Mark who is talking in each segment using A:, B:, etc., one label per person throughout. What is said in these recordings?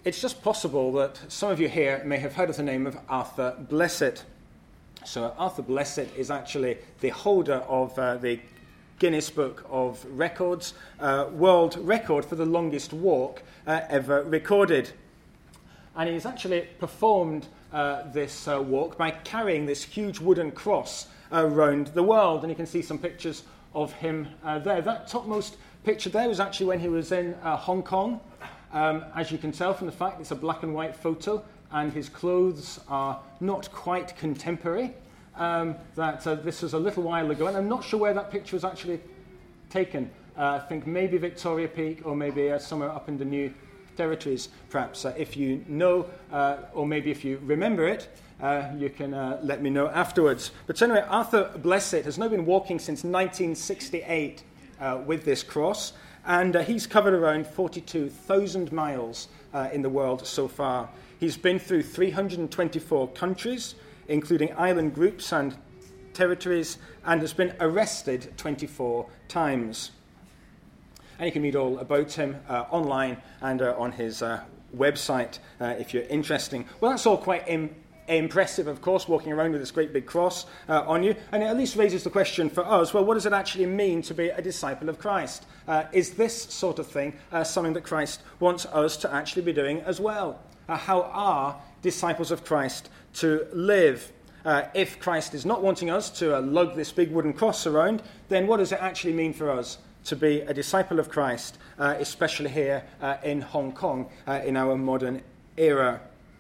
A: it's just possible that some of you here may have heard of the name of Arthur Blessitt. So Arthur Blessitt is actually the holder of the Guinness Book of Records, world record for the longest walk ever recorded. And he's actually performed this walk by carrying this huge wooden cross around the world. And you can see some pictures of him there. That topmost picture there was actually when he was in Hong Kong. As you can tell from the fact it's a black and white photo, and his clothes are not quite contemporary. This was a little while ago, and I'm not sure where that picture was actually taken. I think maybe Victoria Peak, or maybe somewhere up in the New Territories, perhaps. If you know, or maybe if you remember it, you can let me know afterwards. But anyway, Arthur Blessitt has now been walking since 1968 with this cross, and he's covered around 42,000 miles in the world so far. He's been through 324 countries, including island groups and territories, and has been arrested 24 times. And you can read all about him online and on his website if you're interested. Well, that's all quite impressive, of course, walking around with this great big cross on you. And it at least raises the question for us, well, what does it actually mean to be a disciple of Christ? Is this sort of thing something that Christ wants us to actually be doing as well? How are disciples of Christ to live? If Christ is not wanting us to lug this big wooden cross around, then what does it actually mean for us to be a disciple of Christ, especially here in Hong Kong in our modern era?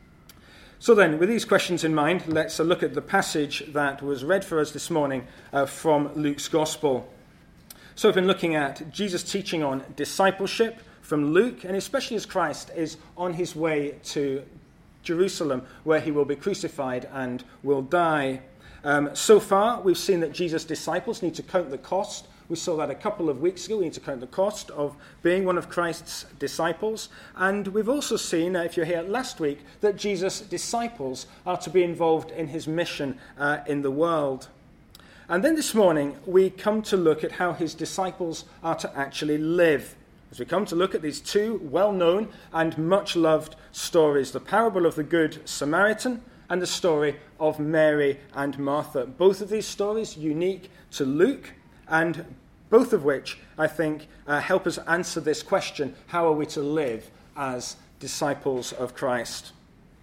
A: So then, with these questions in mind, let's look at the passage that was read for us this morning from Luke's Gospel. So we've been looking at Jesus' teaching on discipleship from Luke, and especially as Christ is on his way to Jerusalem, where he will be crucified and will die. So far, we've seen that Jesus' disciples need to count the cost. We saw that a couple of weeks ago. We need to count the cost of being one of Christ's disciples. And we've also seen, if you're here last week, that Jesus' disciples are to be involved in his mission in the world. And then this morning, we come to look at how his disciples are to actually live. As we come to look at these two well-known and much-loved stories, the parable of the Good Samaritan and the story of Mary and Martha. Both of these stories unique to Luke, and both of which, I think, help us answer this question: how are we to live as disciples of Christ?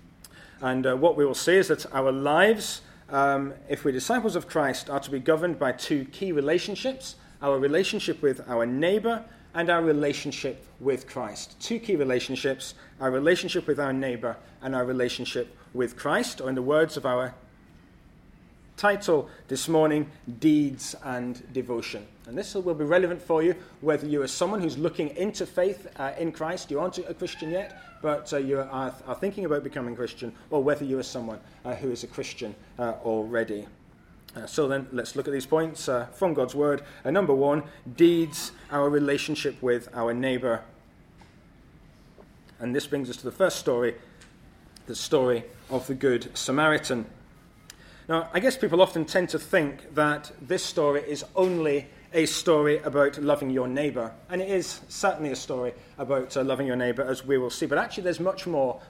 A: And what we will see is that our lives, if we're disciples of Christ, are to be governed by two key relationships: our relationship with our neighbor and our relationship with Christ. Two key relationships: our relationship with our neighbor and our relationship with Christ, or in the words of our title this morning, deeds and devotion. And this will be relevant for you whether you are someone who's looking into faith in Christ, you aren't a Christian yet, but you are thinking about becoming Christian, or whether you are someone who is a Christian already. So then, let's look at these points from God's Word. Number one, deeds, our relationship with our neighbor. And this brings us to the first story, the story of the Good Samaritan. Now, I guess people often tend to think that this story is only a story about loving your neighbor. And it is certainly a story about loving your neighbor, as we will see. But actually, there's much more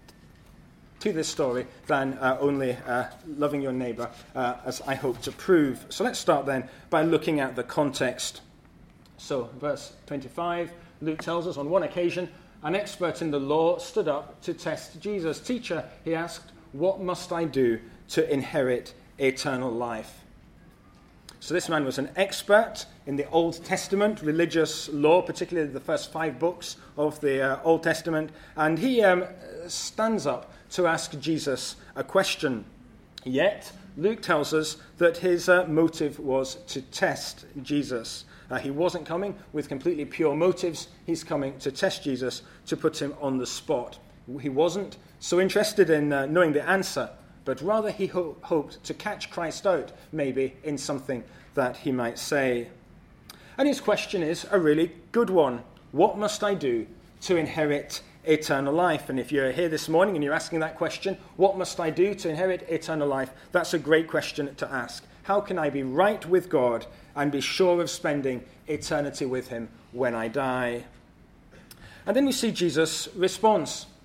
A: to this story than only loving your neighbor, as I hope to prove. So let's start then by looking at the context. So, verse 25, Luke tells us, on one occasion, an expert in the law stood up to test Jesus. "Teacher," he asked, "what must I do to inherit eternal life?" So this man was an expert in the Old Testament religious law, particularly the first 5 books of the Old Testament, and he stands up to ask Jesus a question. Yet, Luke tells us that his motive was to test Jesus. He wasn't coming with completely pure motives. He's coming to test Jesus, to put him on the spot. He wasn't so interested in knowing the answer, but rather he hoped to catch Christ out, maybe, in something that he might say. And his question is a really good one. What must I do to inherit eternal life? And if you're here this morning and you're asking that question, what must I do to inherit eternal life? That's a great question to ask. How can I be right with God and be sure of spending eternity with him when I die? And then we see Jesus' response.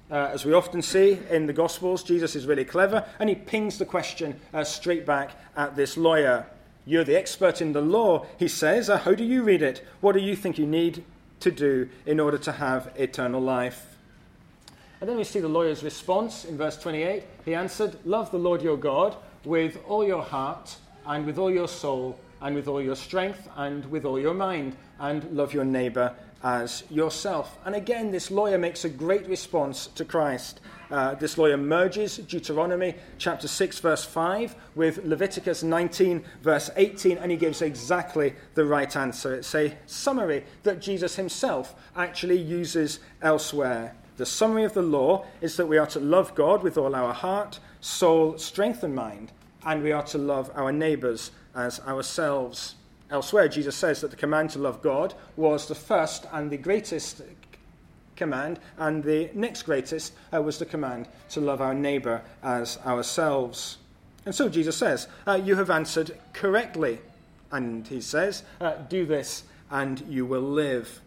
A: As we often see in the Gospels, Jesus is really clever, and he pings the question straight back at this lawyer. You're the expert in the law, he says. How do you read it? What do you think you need to do in order to have eternal life? And then we see the lawyer's response in verse 28. He answered, love the Lord your God with all your heart and with all your soul and with all your strength and with all your mind, and love your neighbor as yourself. And again, this lawyer makes a great response to Christ. This lawyer merges Deuteronomy chapter 6, verse 5 with Leviticus 19, verse 18, and he gives exactly the right answer. It's a summary that Jesus himself actually uses elsewhere. The summary of the law is that we are to love God with all our heart, soul, strength, and mind, and we are to love our neighbors as ourselves. Elsewhere, Jesus says that the command to love God was the first and the greatest command, and the next greatest was the command to love our neighbor as ourselves. And so Jesus says, you have answered correctly. And he says, do this and you will live.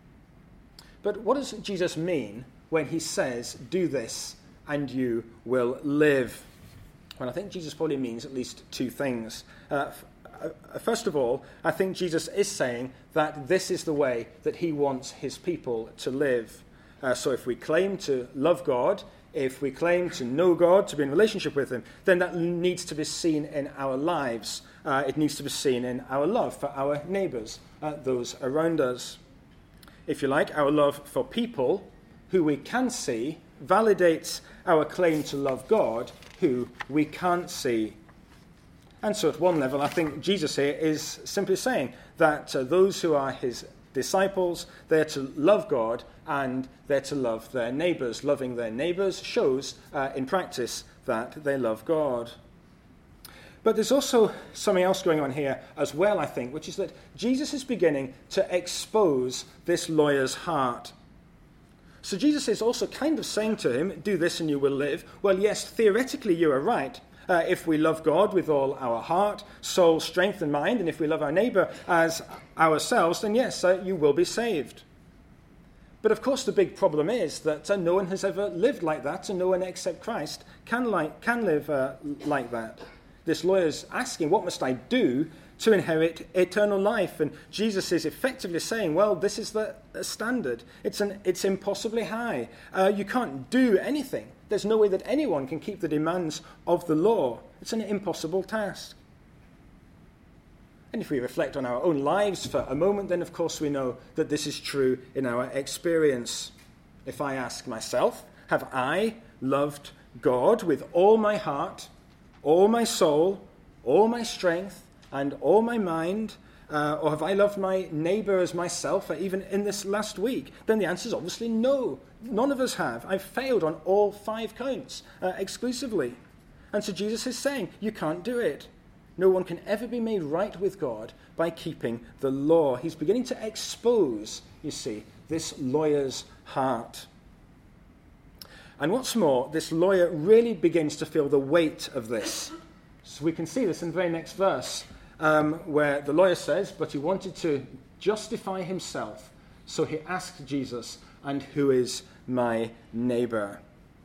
A: But what does Jesus mean when he says, do this and you will live? Well, I think Jesus probably means at least two things. First of all, I think Jesus is saying that this is the way that he wants his people to live. So if we claim to love God, if we claim to know God, to be in relationship with him, then that needs to be seen in our lives. It needs to be seen in our love for our neighbors, those around us. If you like, our love for people who we can see validates our claim to love God, who we can't see. And so at one level, I think Jesus here is simply saying that those who are his disciples, they're to love God and they're to love their neighbors. Loving their neighbors shows in practice that they love God. But there's also something else going on here as well, I think, which is that Jesus is beginning to expose this lawyer's heart. So Jesus is also kind of saying to him, do this and you will live. Well, yes, theoretically you are right. If we love God with all our heart, soul, strength, and mind, and if we love our neighbor as ourselves, then yes, you will be saved. But of course, the big problem is that no one has ever lived like that, and no one except Christ can live like that. This lawyer's asking, what must I do to inherit eternal life? And Jesus is effectively saying, well, this is the standard. It's impossibly high. You can't do anything. There's no way that anyone can keep the demands of the law. It's an impossible task. And if we reflect on our own lives for a moment, then of course we know that this is true in our experience. If I ask myself, have I loved God with all my heart, all my soul, all my strength, and all my mind, or have I loved my neighbor as myself, even in this last week? Then the answer is obviously no. None of us have. I've failed on all 5 counts exclusively. And so Jesus is saying, you can't do it. No one can ever be made right with God by keeping the law. He's beginning to expose, you see, this lawyer's heart. And what's more, this lawyer really begins to feel the weight of this. So we can see this in the very next verse, where the lawyer says, but he wanted to justify himself. So he asked Jesus, and who is my neighbor?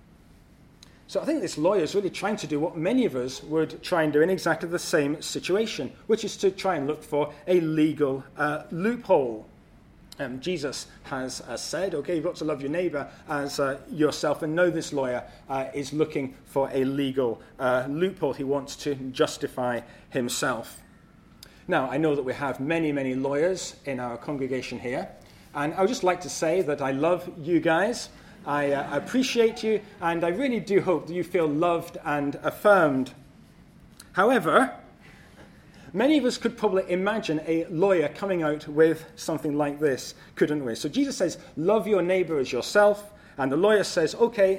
A: So I think this lawyer is really trying to do what many of us would try and do in exactly the same situation, which is to try and look for a legal loophole. Jesus has said, okay, you've got to love your neighbor as yourself, and now this lawyer is looking for a legal loophole. He wants to justify himself. Now, I know that we have many, many lawyers in our congregation here, and I would just like to say that I love you guys. I appreciate you, and I really do hope that you feel loved and affirmed. However, many of us could probably imagine a lawyer coming out with something like this, couldn't we? So Jesus says, love your neighbor as yourself, and the lawyer says, okay,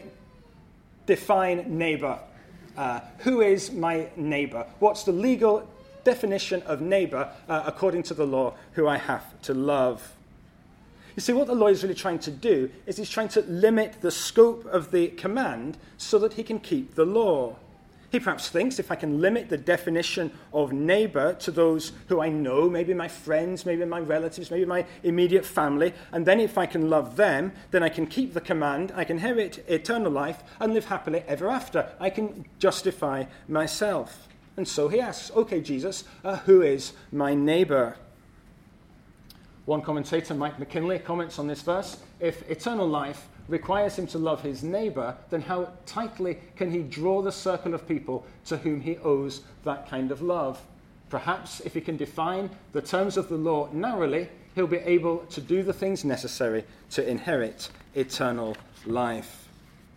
A: define neighbor. Who is my neighbor? What's the legal definition of neighbor according to the law who I have to love? You see, what the lawyer is really trying to do is he's trying to limit the scope of the command so that he can keep the law. He perhaps thinks if I can limit the definition of neighbor to those who I know, maybe my friends, maybe my relatives, maybe my immediate family, and then if I can love them, then I can keep the command, I can inherit eternal life and live happily ever after. I can justify myself. And so he asks, okay, Jesus, who is my neighbor? One commentator, Mike McKinley, comments on this verse, if eternal life requires him to love his neighbor, then how tightly can he draw the circle of people to whom he owes that kind of love? Perhaps if he can define the terms of the law narrowly, he'll be able to do the things necessary to inherit eternal life.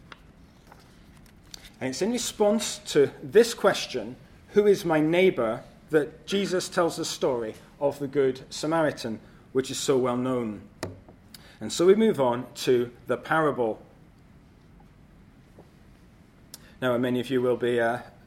A: And it's in response to this question, who is my neighbor, that Jesus tells the story of the Good Samaritan, which is so well known. And so we move on to the parable. Now, many of you will be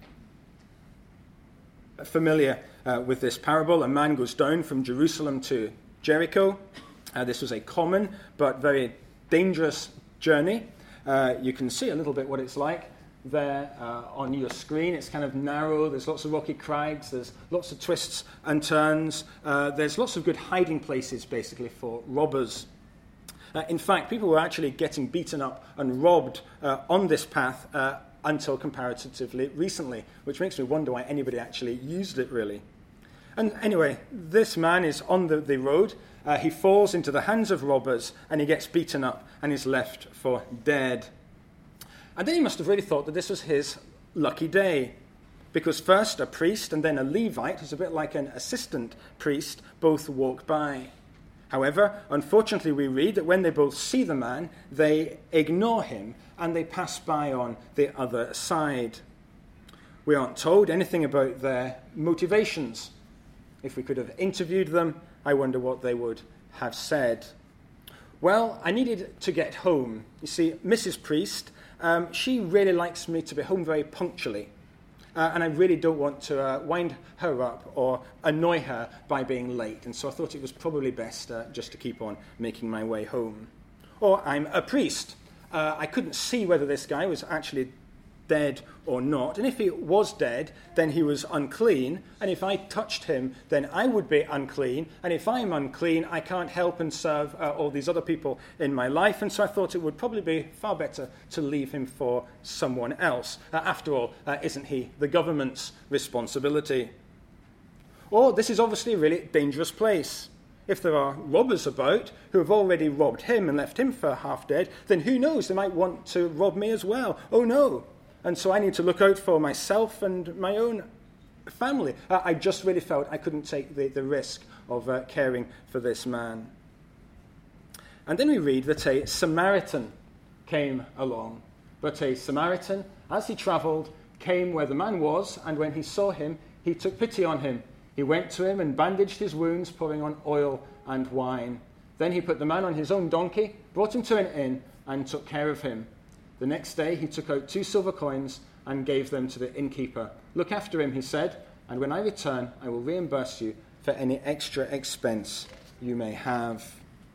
A: familiar with this parable. A man goes down from Jerusalem to Jericho. This was a common but very dangerous journey. You can see a little bit what it's like there on your screen. It's kind of narrow. There's lots of rocky crags. There's lots of twists and turns. There's lots of good hiding places, basically, for robbers. In fact, people were actually getting beaten up and robbed on this path until comparatively recently, which makes me wonder why anybody actually used it, really. And anyway, this man is on the road. He falls into the hands of robbers, and he gets beaten up and is left for dead. And then he must have really thought that this was his lucky day, because first a priest and then a Levite, who's a bit like an assistant priest, both walk by. However, unfortunately, we read that when they both see the man, they ignore him and they pass by on the other side. We aren't told anything about their motivations. If we could have interviewed them, I wonder what they would have said. Well, I needed to get home. You see, Mrs. Priest, she really likes me to be home very punctually. And I really don't want to wind her up or annoy her by being late. And so I thought it was probably best just to keep on making my way home. Or I'm a priest. I couldn't see whether this guy was actually dead or not. And if he was dead, then he was unclean. And if I touched him, then I would be unclean. And if I'm unclean, I can't help and serve all these other people in my life. And so I thought it would probably be far better to leave him for someone else. After all, isn't he the government's responsibility? Or this is obviously a really dangerous place. If there are robbers about who have already robbed him and left him for half dead, then who knows, they might want to rob me as well. Oh no. And so I need to look out for myself and my own family. I just really felt I couldn't take the risk of caring for this man. And then we read that a Samaritan came along. But a Samaritan, as he travelled, came where the man was, and when he saw him, he took pity on him. He went to him and bandaged his wounds, pouring on oil and wine. Then he put the man on his own donkey, brought him to an inn, and took care of him. The next day he took out 2 silver coins and gave them to the innkeeper. Look after him, he said, and when I return, I will reimburse you for any extra expense you may have.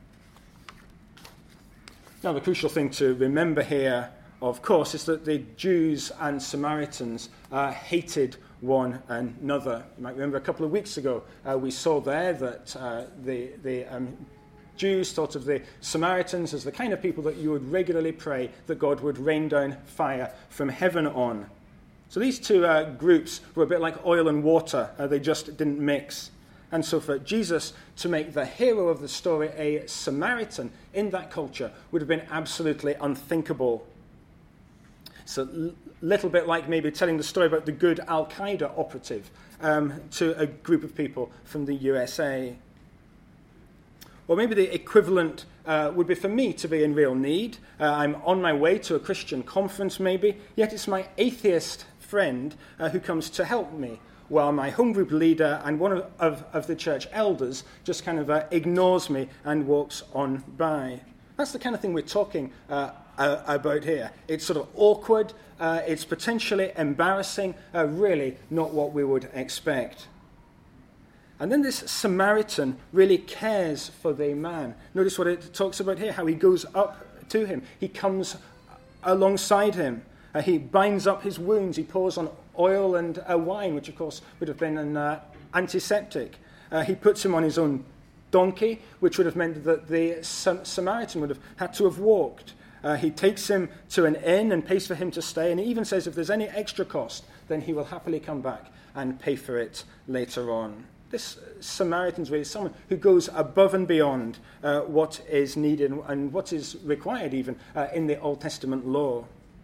A: Now, the crucial thing to remember here, of course, is that the Jews and Samaritans hated one another. You might remember a couple of weeks ago, we saw there that the Jews thought of the Samaritans as the kind of people that you would regularly pray that God would rain down fire from heaven on. So these two groups were a bit like oil and water. They just didn't mix. And so for Jesus to make the hero of the story a Samaritan in that culture would have been absolutely unthinkable. It's a little bit like maybe telling the story about the good Al-Qaeda operative to a group of people from the USA. Or maybe the equivalent would be for me to be in real need. I'm on my way to a Christian conference maybe, yet it's my atheist friend who comes to help me, while my home group leader and one of the church elders just kind of ignores me and walks on by. That's the kind of thing we're talking about here. It's sort of awkward, it's potentially embarrassing, really not what we would expect. And then this Samaritan really cares for the man. Notice what it talks about here, how he goes up to him. He comes alongside him. He binds up his wounds. He pours on oil and wine, which of course would have been an antiseptic. He puts him on his own donkey, which would have meant that the Samaritan would have had to have walked. He takes him to an inn and pays for him to stay, and he even says if there's any extra cost, then he will happily come back and pay for it later on. This Samaritan's really someone who goes above and beyond what is needed and what is required even in the Old Testament law.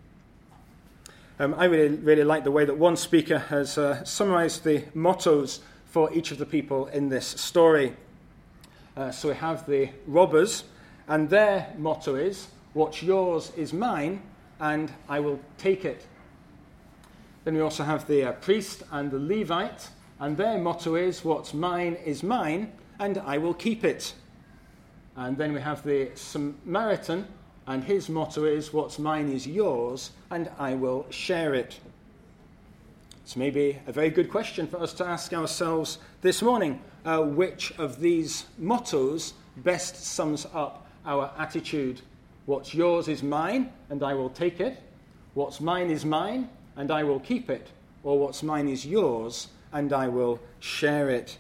A: I really like the way that one speaker has summarized the mottos for each of the people in this story. So we have the robbers, and their motto is, "What's yours is mine, and I will take it." Then we also have the priest and the Levite, and their motto is, "What's mine is mine, and I will keep it." And then we have the Samaritan, and his motto is, "What's mine is yours, and I will share it." It's maybe a very good question for us to ask ourselves this morning. Which of these mottos best sums up our attitude? What's yours is mine, and I will take it. What's mine is mine, and I will keep it. Or what's mine is yours, and I will share it.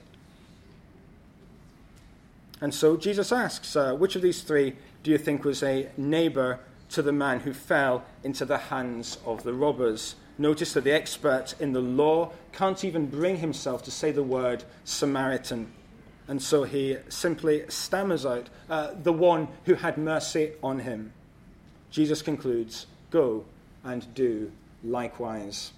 A: And so Jesus asks, which of these three do you think was a neighbor to the man who fell into the hands of the robbers? Notice that the expert in the law can't even bring himself to say the word Samaritan. And so he simply stammers out, the one who had mercy on him. Jesus concludes, "Go and do likewise."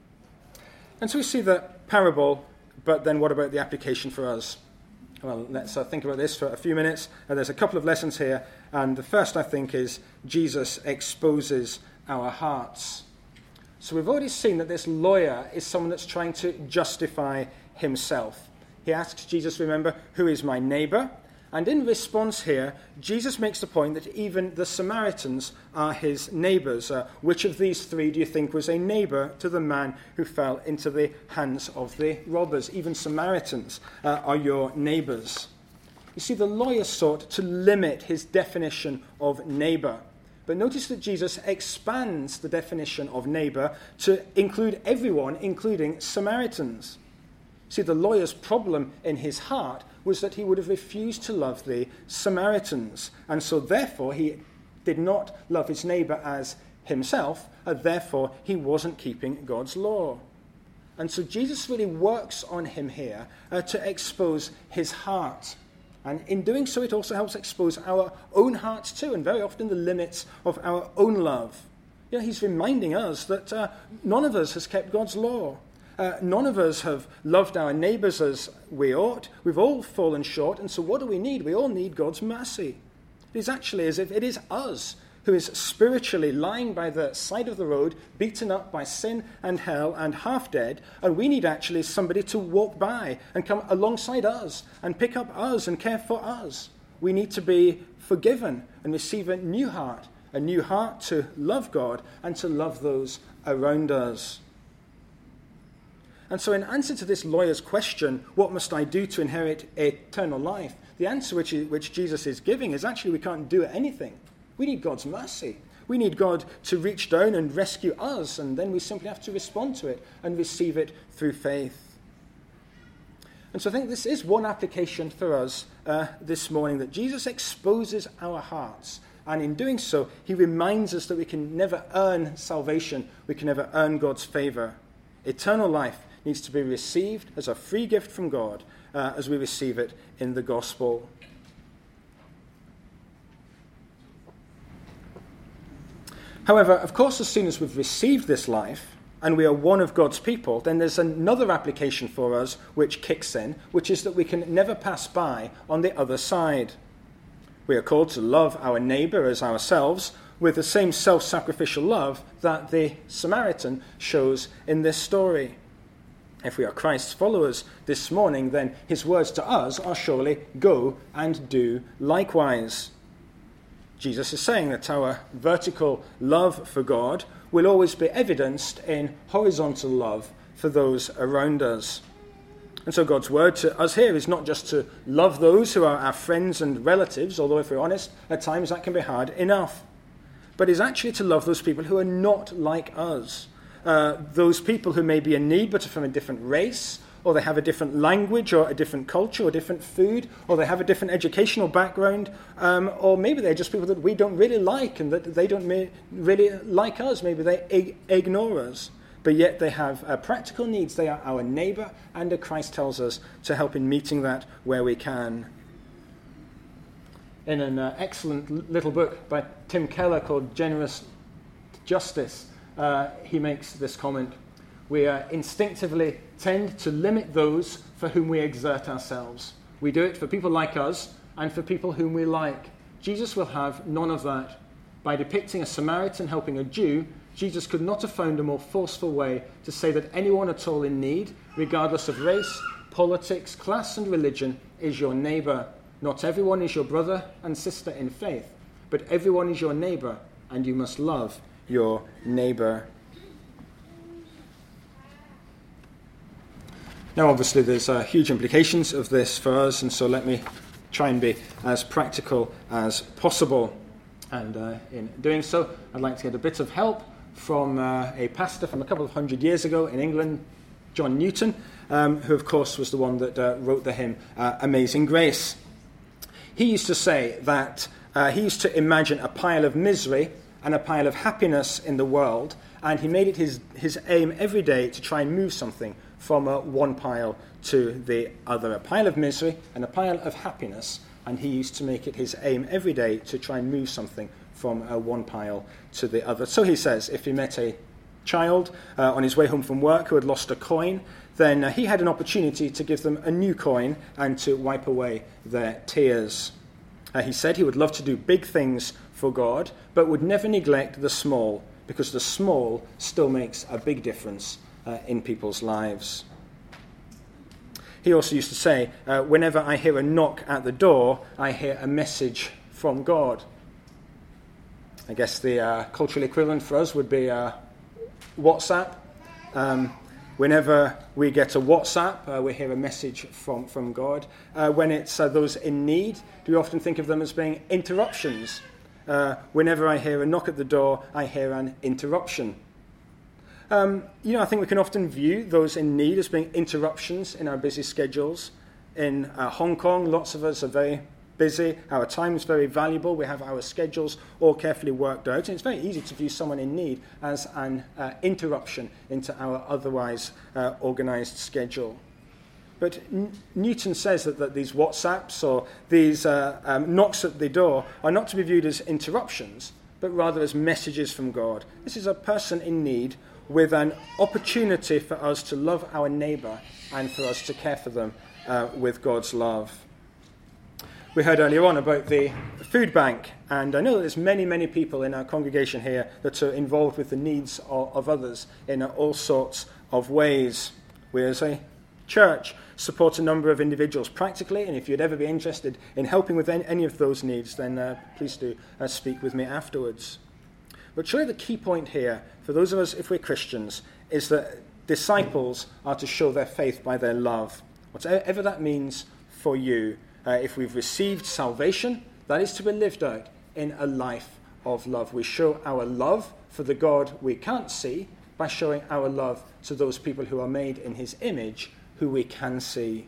A: And so we see the parable, but then what about the application for us? Well, let's think about this for a few minutes. There's a couple of lessons here, and the first, I think, is Jesus exposes our hearts. So we've already seen that this lawyer is someone that's trying to justify himself. He asks Jesus, remember, "Who is my neighbor?" And in response here, Jesus makes the point that even the Samaritans are his neighbors. Which of these three do you think was a neighbor to the man who fell into the hands of the robbers? Even Samaritans are your neighbors. You see, the lawyer sought to limit his definition of neighbor. But notice that Jesus expands the definition of neighbor to include everyone, including Samaritans. See, the lawyer's problem in his heart was that he would have refused to love the Samaritans. And so therefore he did not love his neighbor as himself, and therefore he wasn't keeping God's law. And so Jesus really works on him here to expose his heart. And in doing so, it also helps expose our own hearts too, and very often the limits of our own love. He's reminding us that none of us has kept God's law. None of us have loved our neighbors as we ought. We've all fallen short, and so what do we need? We all need God's mercy. It is actually as if it is us who is spiritually lying by the side of the road, beaten up by sin and hell and half dead, and we need actually somebody to walk by and come alongside us and pick up us and care for us. We need to be forgiven and receive a new heart to love God and to love those around us. And so in answer to this lawyer's question, what must I do to inherit eternal life? The answer which Jesus is giving is actually we can't do anything. We need God's mercy. We need God to reach down and rescue us, and then we simply have to respond to it and receive it through faith. And so I think this is one application for us this morning, that Jesus exposes our hearts. And in doing so, he reminds us that we can never earn salvation. We can never earn God's favor. Eternal life needs to be received as a free gift from God as we receive it in the gospel. However, of course, as soon as we've received this life and we are one of God's people, then there's another application for us which kicks in, which is that we can never pass by on the other side. We are called to love our neighbor as ourselves with the same self-sacrificial love that the Samaritan shows in this story. If we are Christ's followers this morning, then his words to us are surely, "Go and do likewise." Jesus is saying that our vertical love for God will always be evidenced in horizontal love for those around us. And so God's word to us here is not just to love those who are our friends and relatives, although if we're honest, at times that can be hard enough, but is actually to love those people who are not like us, those people who may be in need but are from a different race, or they have a different language or a different culture or different food, or they have a different educational background, or maybe they're just people that we don't really like and that they don't really like us. Maybe they ignore us. But yet they have practical needs. They are our neighbor, and Christ tells us to help in meeting that where we can. In an excellent little book by Tim Keller called Generous Justice, he makes this comment: we instinctively tend to limit those for whom we exert ourselves. We do it for people like us and for people whom we like. Jesus will have none of that. By depicting a Samaritan helping a Jew, Jesus could not have found a more forceful way to say that anyone at all in need, regardless of race, politics, class, and religion, is your neighbor. Not everyone is your brother and sister in faith, but everyone is your neighbor, and you must love your neighbor. Now, obviously, there's huge implications of this for us, and so let me try and be as practical as possible. And in doing so, I'd like to get a bit of help from a pastor from a couple of hundred years ago in England, John Newton, who, of course, was the one that wrote the hymn Amazing Grace. He used to say that he used to imagine a pile of misery and a pile of happiness in the world, and he made it his aim every day to try and move something from one pile to the other. A pile of misery and a pile of happiness, and he used to make it his aim every day to try and move something from one pile to the other. So he says, if he met a child on his way home from work who had lost a coin, then he had an opportunity to give them a new coin and to wipe away their tears. He said he would love to do big things for God, but would never neglect the small, because the small still makes a big difference in people's lives. He also used to say, whenever I hear a knock at the door, I hear a message from God. I guess the cultural equivalent for us would be WhatsApp. Whenever we get a WhatsApp, we hear a message from God. When it's those in need, do we often think of them as being interruptions? Whenever I hear a knock at the door, I hear an interruption. I think we can often view those in need as being interruptions in our busy schedules. In Hong Kong, lots of us are very busy. Our time is very valuable. We have our schedules all carefully worked out. And it's very easy to view someone in need as an interruption into our otherwise organized schedule. But Newton says that these WhatsApps or these knocks at the door are not to be viewed as interruptions, but rather as messages from God. This is a person in need with an opportunity for us to love our neighbor and for us to care for them with God's love. We heard earlier on about the food bank, and I know that there's many, many people in our congregation here that are involved with the needs of others in all sorts of ways. We as a church support a number of individuals practically, and if you'd ever be interested in helping with any of those needs, then please do speak with me afterwards. But surely the key point here, for those of us, if we're Christians, is that disciples are to show their faith by their love. Whatever that means for you. If we've received salvation, that is to be lived out in a life of love. We show our love for the God we can't see by showing our love to those people who are made in his image, who we can see.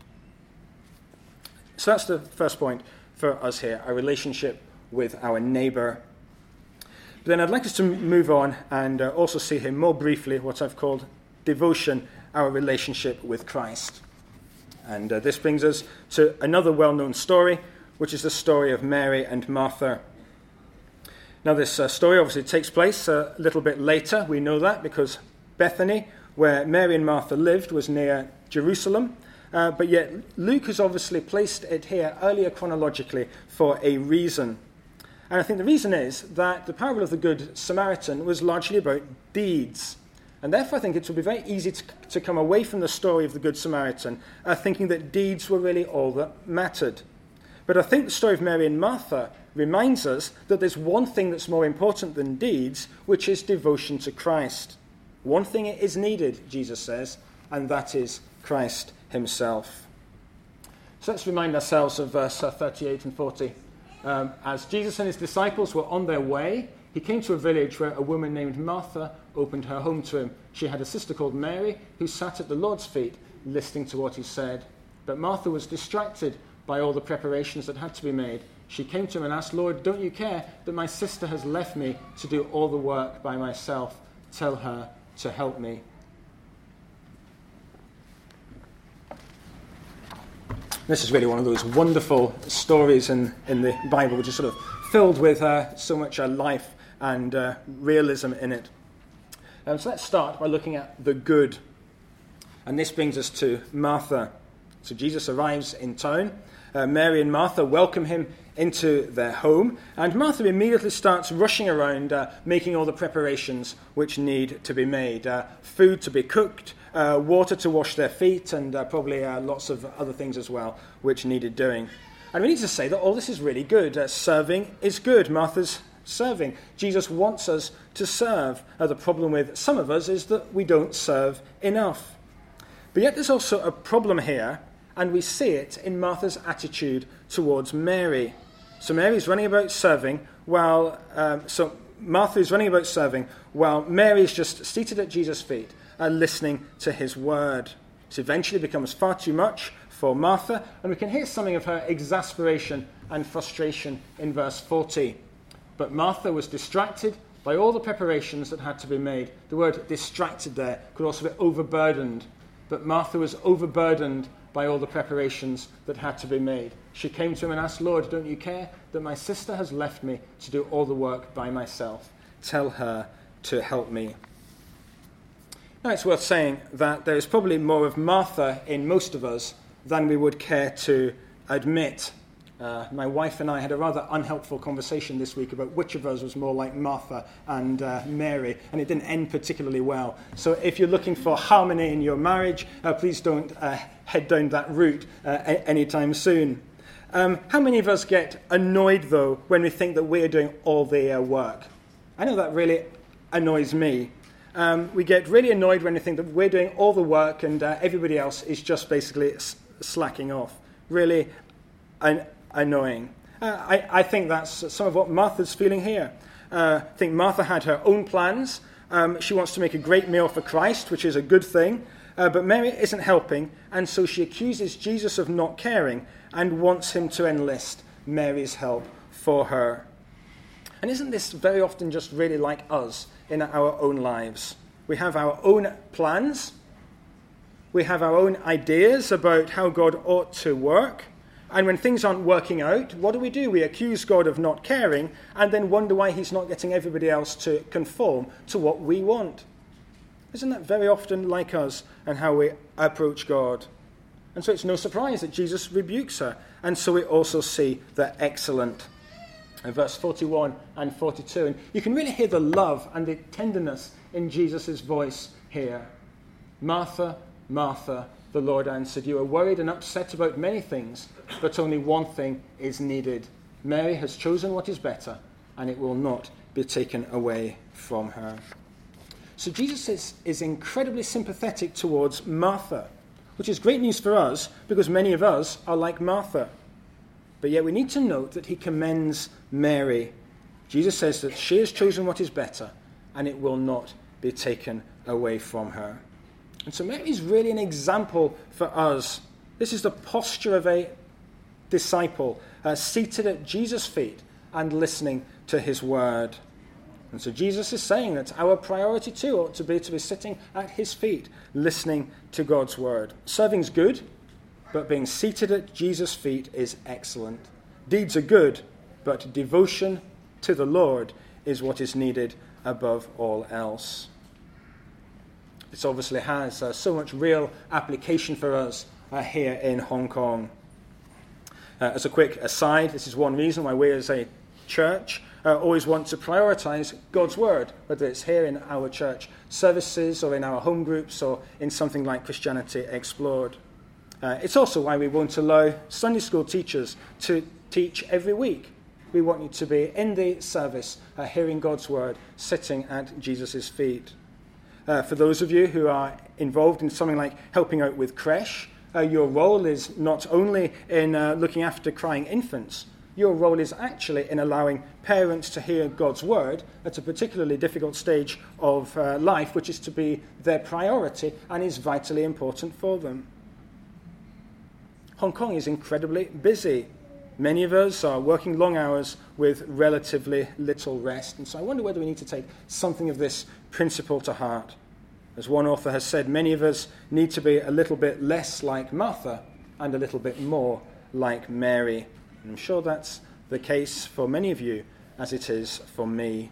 A: So that's the first point for us here, our relationship with our neighbour. But then I'd like us to move on and also see here more briefly what I've called devotion, our relationship with Christ. And this brings us to another well-known story, which is the story of Mary and Martha. Now, this story obviously takes place a little bit later. We know that because Bethany, where Mary and Martha lived, was near Jerusalem. But yet Luke has obviously placed it here earlier chronologically for a reason. And I think the reason is that the parable of the Good Samaritan was largely about deeds. And therefore I think it would be very easy to come away from the story of the Good Samaritan thinking that deeds were really all that mattered. But I think the story of Mary and Martha reminds us that there's one thing that's more important than deeds, which is devotion to Christ. One thing is needed, Jesus says, and that is Christ himself. So let's remind ourselves of verse 38 and 40. As Jesus and his disciples were on their way, He came to a village where a woman named Martha opened her home to him. She had a sister called Mary who sat at the Lord's feet listening to what he said. But Martha was distracted by all the preparations that had to be made. She came to him and asked, "Lord, don't you care that my sister has left me to do all the work by myself? Tell her to help me." This is really one of those wonderful stories in the Bible, which is sort of filled with so much life and realism in it. So let's start by looking at the good. And this brings us to Martha. So Jesus arrives in town. Mary and Martha welcome him into their home. And Martha immediately starts rushing around, making all the preparations which need to be made. Food to be cooked, water to wash their feet, and probably lots of other things as well which needed doing. And we need to say that all this is really good. Serving is good. Martha's serving. Jesus wants us to serve. The problem with some of us is that we don't serve enough. But yet there's also a problem here, and we see it in Martha's attitude towards Mary. So Mary's running about serving while Martha is running about serving while Mary is just seated at Jesus' feet, listening to his word. This eventually becomes far too much for Martha, and we can hear something of her exasperation and frustration in verse 40. But Martha was distracted by all the preparations that had to be made. The word distracted there could also be overburdened. But Martha was overburdened by all the preparations that had to be made. She came to him and asked, "Lord, don't you care that my sister has left me to do all the work by myself? Tell her to help me." Now, it's worth saying that there is probably more of Martha in most of us than we would care to admit. My wife and I had a rather unhelpful conversation this week about which of us was more like Martha and Mary, and it didn't end particularly well. So if you're looking for harmony in your marriage, please don't head down that route anytime soon. How many of us get annoyed, though, when we think that we're doing all the work? I know that really annoys me. We get really annoyed when we think that we're doing all the work and everybody else is just basically slacking off. Really annoying. I think that's some of what Martha's feeling here. I think Martha had her own plans. She wants to make a great meal for Christ, which is a good thing. But Mary isn't helping, and so she accuses Jesus of not caring and wants him to enlist Mary's help for her. And isn't this very often just really like us in our own lives? We have our own plans. We have our own ideas about how God ought to work. And when things aren't working out, what do? We accuse God of not caring and then wonder why he's not getting everybody else to conform to what we want. Isn't that very often like us and how we approach God? And so it's no surprise that Jesus rebukes her. And so we also see the excellent. In verse 41 and 42. And you can really hear the love and the tenderness in Jesus' voice here. "Martha, Martha," the Lord answered, "you are worried and upset about many things, but only one thing is needed. Mary has chosen what is better, and it will not be taken away from her." So Jesus is incredibly sympathetic towards Martha, which is great news for us because many of us are like Martha. But yet we need to note that he commends Mary. Jesus says that she has chosen what is better, and it will not be taken away from her. And so Mary is really an example for us. This is the posture of a disciple, seated at Jesus' feet and listening to his word. And so Jesus is saying that our priority too ought to be sitting at his feet, listening to God's word. Serving's good, but being seated at Jesus' feet is excellent. Deeds are good, but devotion to the Lord is what is needed above all else. This obviously has so much real application for us here in Hong Kong. As a quick aside, this is one reason why we as a church always want to prioritize God's word, whether it's here in our church services or in our home groups or in something like Christianity Explored. It's also why we won't allow Sunday school teachers to teach every week. We want you to be in the service, hearing God's word, sitting at Jesus' feet. For those of you who are involved in something like helping out with creche, your role is not only in looking after crying infants, Your role is actually in allowing parents to hear God's word at a particularly difficult stage of life, which is to be their priority and is vitally important for them. Hong Kong is incredibly busy. Many of us are working long hours with relatively little rest. And so I wonder whether we need to take something of this principle to heart. As one author has said, many of us need to be a little bit less like Martha and a little bit more like Mary. And I'm sure that's the case for many of you, as it is for me.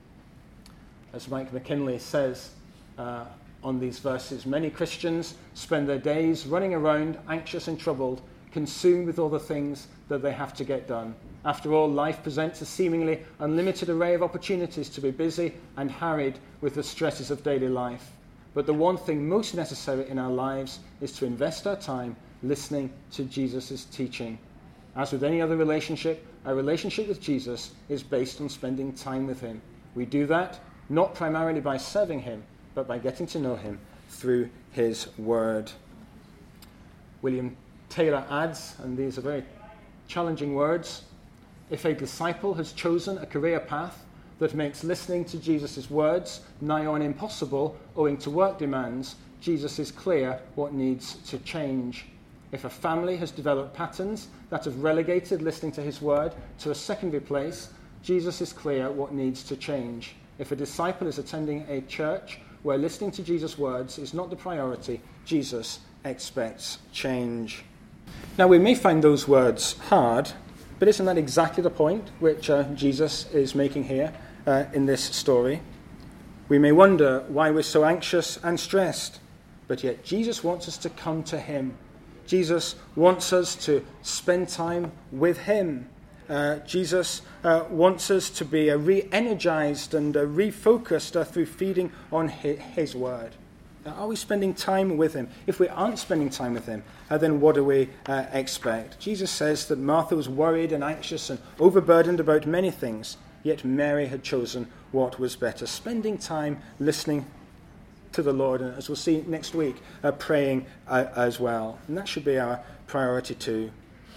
A: As Mike McKinley says on these verses, many Christians spend their days running around, anxious and troubled, consumed with all the things that they have to get done. After all, life presents a seemingly unlimited array of opportunities to be busy and harried with the stresses of daily life. But the one thing most necessary in our lives is to invest our time listening to Jesus' teaching. As with any other relationship, our relationship with Jesus is based on spending time with him. We do that not primarily by serving him, but by getting to know him through his word. William Taylor adds, and these are very challenging words, if a disciple has chosen a career path that makes listening to Jesus' words nigh on impossible owing to work demands, Jesus is clear what needs to change. If a family has developed patterns that have relegated listening to his word to a secondary place, Jesus is clear what needs to change. If a disciple is attending a church where listening to Jesus' words is not the priority, Jesus expects change. Now, we may find those words hard, but isn't that exactly the point which Jesus is making here in this story? We may wonder why we're so anxious and stressed, but yet Jesus wants us to come to him. Jesus wants us to spend time with him. Jesus wants us to be re-energized and refocused through feeding on his word. Are we spending time with him? If we aren't spending time with him, then what do we expect? Jesus says that Martha was worried and anxious and overburdened about many things, yet Mary had chosen what was better, spending time listening to the Lord, and as we'll see next week, praying as well. And that should be our priority too.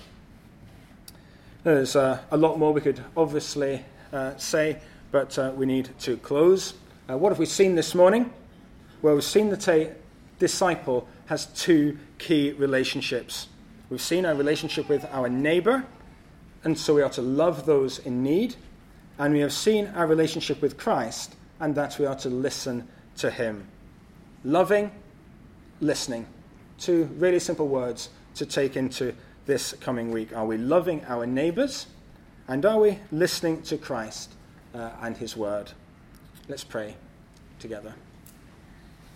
A: There's a lot more we could obviously say, but we need to close. What have we seen this morning? Well, we've seen that a disciple has two key relationships. We've seen our relationship with our neighbor, and so we are to love those in need. And we have seen our relationship with Christ, and that we are to listen to him. Loving, listening. Two really simple words to take into this coming week. Are we loving our neighbors? And are we listening to Christ and his word? Let's pray together.